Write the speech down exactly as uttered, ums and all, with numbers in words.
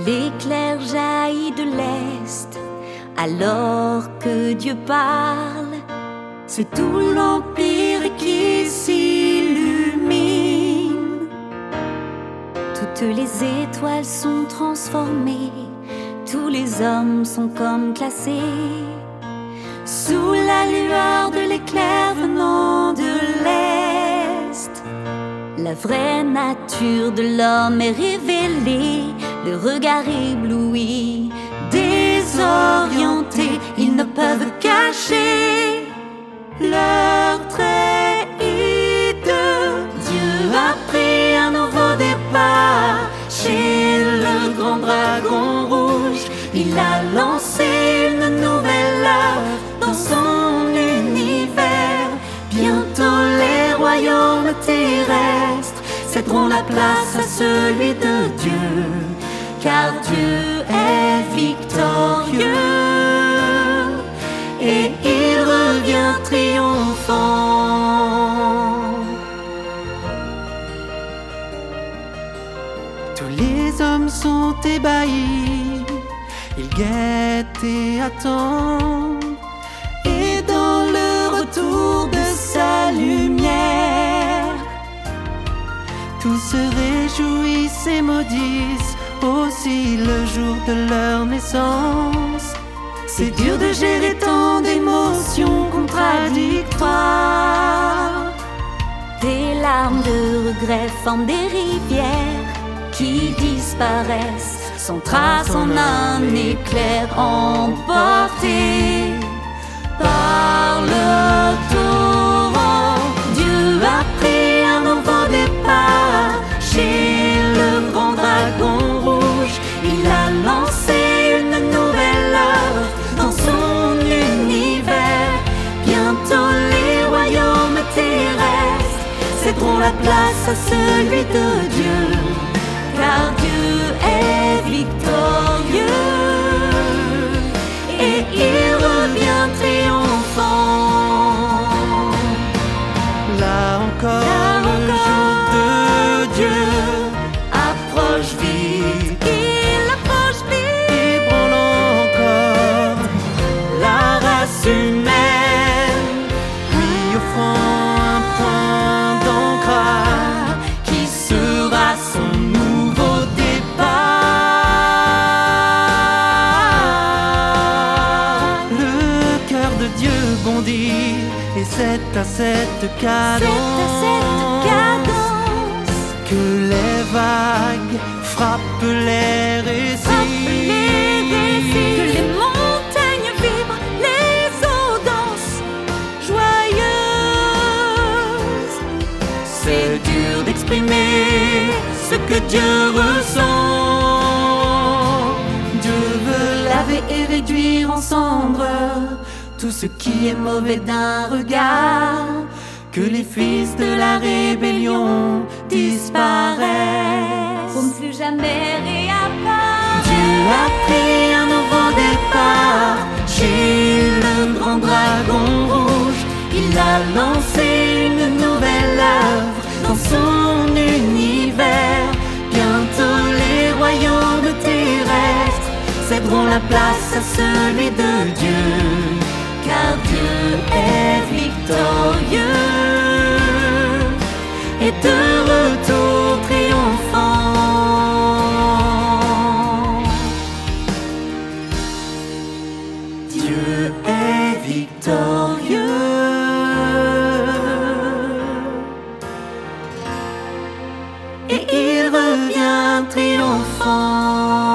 L'éclair jaillit de l'Est, alors que Dieu parle. C'est tout l'Empire qui s'illumine. Toutes les étoiles sont transformées, tous les hommes sont comme glacés sous la lueur de l'éclair venant de l'Est. La vraie nature de l'homme est révélée, le regard ébloui, désorientés, ils ne peuvent cacher leur trait hideux. Dieu a pris un nouveau départ chez le grand dragon rouge. Il a lancé une nouvelle œuvre dans son univers. Bientôt les royaumes terrestres céderont la place à celui de Dieu, car Dieu est victorieux et il revient triomphant. Tous les hommes sont ébahis, ils guettent et attendent, et dans le retour de sa lumière, tous se réjouissent et maudissent aussi le jour de leur naissance. C'est dur de gérer tant d'émotions contradictoires. Des larmes de regret forment des rivières qui disparaissent sans trace en un éclair, emporté par le torrent. Dieu a pris un nouveau départ chez le grand dragon rouge. Il a lancé une nouvelle œuvre dans son univers. Bientôt les royaumes terrestres céderont la place à celui de Dieu, car Dieu est victorieux et il revient triomphant. Là encore, Là le jour de Dieu approche vite, il approche vite, ébranlant encore la race humaine, lui offrant un point d'ancrage qui sera son nouveau départ. Le cœur de Dieu bondit, et c'est à cette cadence, C'est à cette cadence que les vagues frappent les récits, que les montagnes vibrent, les eaux dansent joyeuses. C'est dur d'exprimer ce que Dieu ressent. Dieu veut laver et réduire en cendres tout ce qui est mauvais d'un regard, que les fils de la rébellion disparaissent. Pour ne plus jamais réapparaître. Dieu a pris un nouveau départ chez le grand dragon rouge. Il a lancé une nouvelle œuvre dans son univers. Bientôt les royaumes terrestres céderont la place à celui de Dieu, car Dieu est victorieux et de retour triomphant. Dieu est victorieux et il revient triomphant.